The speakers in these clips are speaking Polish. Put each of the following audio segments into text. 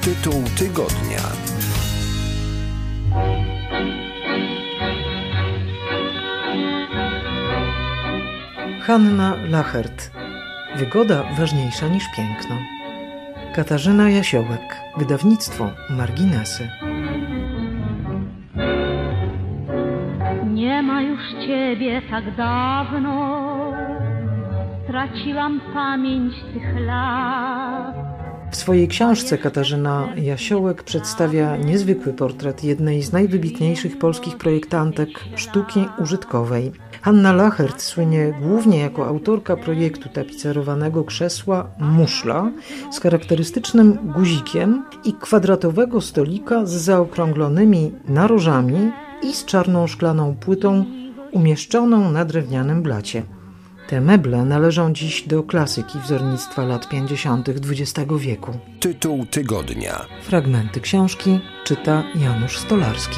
Tytuł tygodnia. Hanna Lachert. Wygoda ważniejsza niż piękno. Katarzyna Jasiołek. Wydawnictwo Marginesy. Nie ma już ciebie tak dawno, straciłam pamięć tych lat. W swojej książce Katarzyna Jasiołek przedstawia niezwykły portret jednej z najwybitniejszych polskich projektantek sztuki użytkowej. Hanna Lachert słynie głównie jako autorka projektu tapicerowanego krzesła Muszla z charakterystycznym guzikiem i kwadratowego stolika z zaokrąglonymi narożami i z czarną szklaną płytą umieszczoną na drewnianym blacie. Te meble należą dziś do klasyki wzornictwa lat 50. XX wieku. Tytuł tygodnia. Fragmenty książki czyta Janusz Stolarski.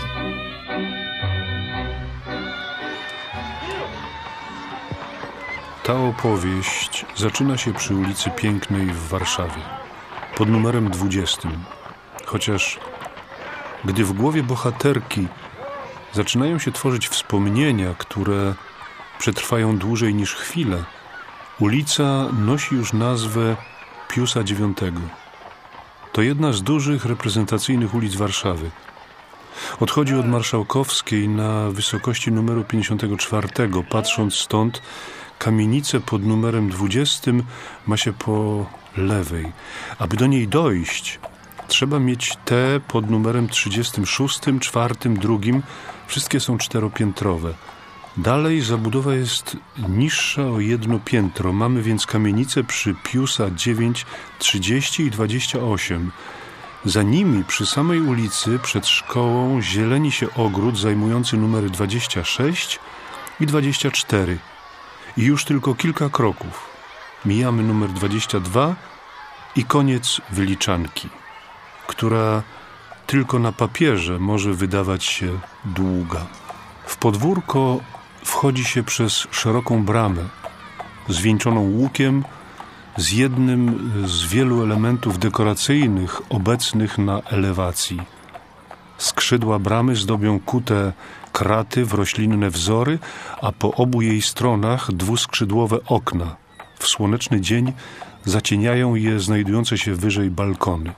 Ta opowieść zaczyna się przy ulicy Pięknej w Warszawie, pod numerem 20. Chociaż gdy w głowie bohaterki zaczynają się tworzyć wspomnienia, które przetrwają dłużej niż chwilę, ulica nosi już nazwę Piusa IX. To jedna z dużych reprezentacyjnych ulic Warszawy. Odchodzi od Marszałkowskiej na wysokości numeru 54. Patrząc stąd, kamienicę pod numerem 20 ma się po lewej. Aby do niej dojść, trzeba mieć tę pod numerem 36, 4, 2. Wszystkie są czteropiętrowe. Dalej zabudowa jest niższa o jedno piętro. Mamy więc kamienicę przy Piusa 9, 30 i 28. Za nimi przy samej ulicy przed szkołą zieleni się ogród zajmujący numery 26 i 24. I już tylko kilka kroków. Mijamy numer 22 i koniec wyliczanki, która tylko na papierze może wydawać się długa. W podwórko wchodzi się przez szeroką bramę, zwieńczoną łukiem, z jednym z wielu elementów dekoracyjnych obecnych na elewacji. Skrzydła bramy zdobią kute kraty w roślinne wzory, a po obu jej stronach dwuskrzydłowe okna. W słoneczny dzień zacieniają je znajdujące się wyżej balkony.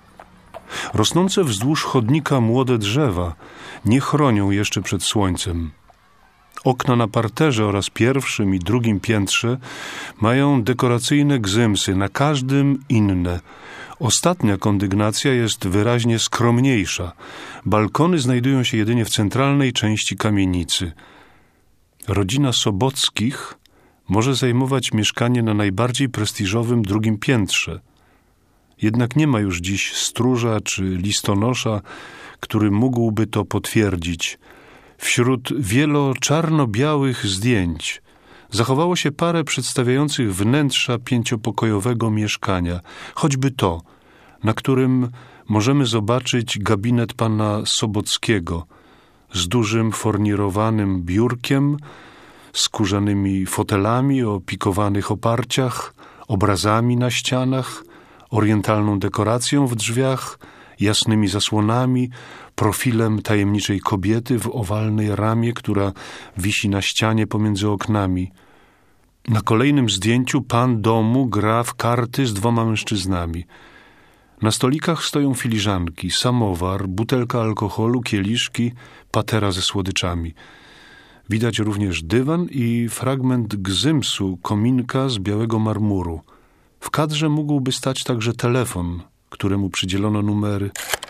Rosnące wzdłuż chodnika młode drzewa nie chronią jeszcze przed słońcem. Okna na parterze oraz pierwszym i drugim piętrze mają dekoracyjne gzymsy, na każdym inne. Ostatnia kondygnacja jest wyraźnie skromniejsza. Balkony znajdują się jedynie w centralnej części kamienicy. Rodzina Sobockich może zajmować mieszkanie na najbardziej prestiżowym drugim piętrze. Jednak nie ma już dziś stróża czy listonosza, który mógłby to potwierdzić. Wśród czarno-białych zdjęć zachowało się parę przedstawiających wnętrza pięciopokojowego mieszkania, choćby to, na którym możemy zobaczyć gabinet pana Sobockiego z dużym fornirowanym biurkiem, skórzanymi fotelami o pikowanych oparciach, obrazami na ścianach, orientalną dekoracją w drzwiach, jasnymi zasłonami, profilem tajemniczej kobiety w owalnej ramie, która wisi na ścianie pomiędzy oknami. Na kolejnym zdjęciu pan domu gra w karty z 2 mężczyznami. Na stolikach stoją filiżanki, samowar, butelka alkoholu, kieliszki, patera ze słodyczami. Widać również dywan i fragment gzymsu kominka z białego marmuru. W kadrze mógłby stać także telefon, któremu przydzielono numer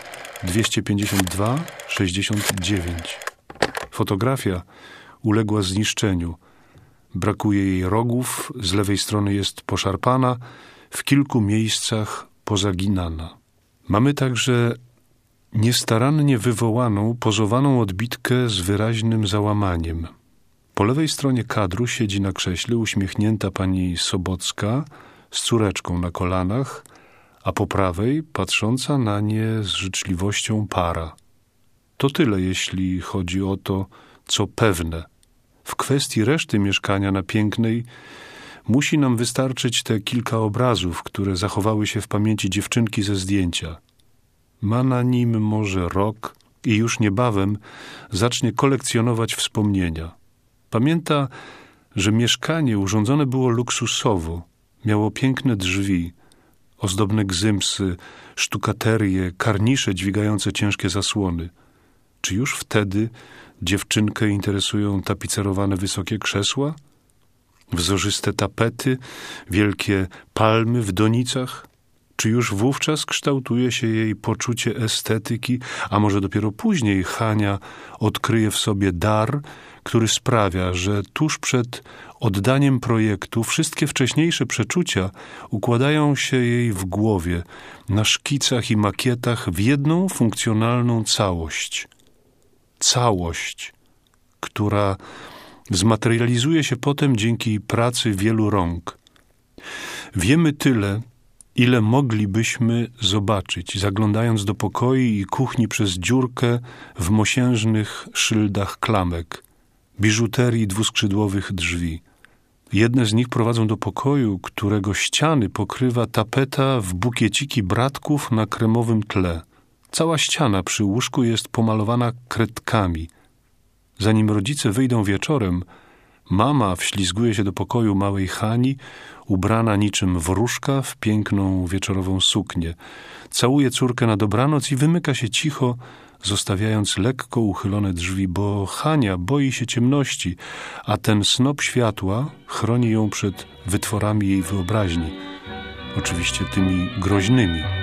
252 69. Fotografia uległa zniszczeniu. Brakuje jej rogów, z lewej strony jest poszarpana, w kilku miejscach pozaginana. Mamy także niestarannie wywołaną, pozowaną odbitkę z wyraźnym załamaniem. Po lewej stronie kadru siedzi na krześle uśmiechnięta pani Sobocka z córeczką na kolanach, a po prawej patrząca na nie z życzliwością para. To tyle, jeśli chodzi o to, co pewne. W kwestii reszty mieszkania na Pięknej musi nam wystarczyć te kilka obrazów, które zachowały się w pamięci dziewczynki ze zdjęcia. Ma na nim może rok i już niebawem zacznie kolekcjonować wspomnienia. Pamięta, że mieszkanie urządzone było luksusowo, miało piękne drzwi, ozdobne gzymsy, sztukaterię, karnisze dźwigające ciężkie zasłony. Czy już wtedy dziewczynkę interesują tapicerowane wysokie krzesła? Wzorzyste tapety, wielkie palmy w donicach? Czy już wówczas kształtuje się jej poczucie estetyki, a może dopiero później Hania odkryje w sobie dar, który sprawia, że tuż przed oddaniem projektu wszystkie wcześniejsze przeczucia układają się jej w głowie, na szkicach i makietach w jedną funkcjonalną całość. Całość, która zmaterializuje się potem dzięki pracy wielu rąk. Wiemy tyle, ile moglibyśmy zobaczyć, zaglądając do pokoi i kuchni przez dziurkę w mosiężnych szyldach klamek, biżuterii dwuskrzydłowych drzwi. Jedne z nich prowadzą do pokoju, którego ściany pokrywa tapeta w bukieciki bratków na kremowym tle. Cała ściana przy łóżku jest pomalowana kredkami. Zanim rodzice wyjdą wieczorem, mama wślizguje się do pokoju małej Hani, ubrana niczym wróżka w piękną wieczorową suknię. Całuje córkę na dobranoc i wymyka się cicho, zostawiając lekko uchylone drzwi, bo Hania boi się ciemności, a ten snop światła chroni ją przed wytworami jej wyobraźni, oczywiście tymi groźnymi.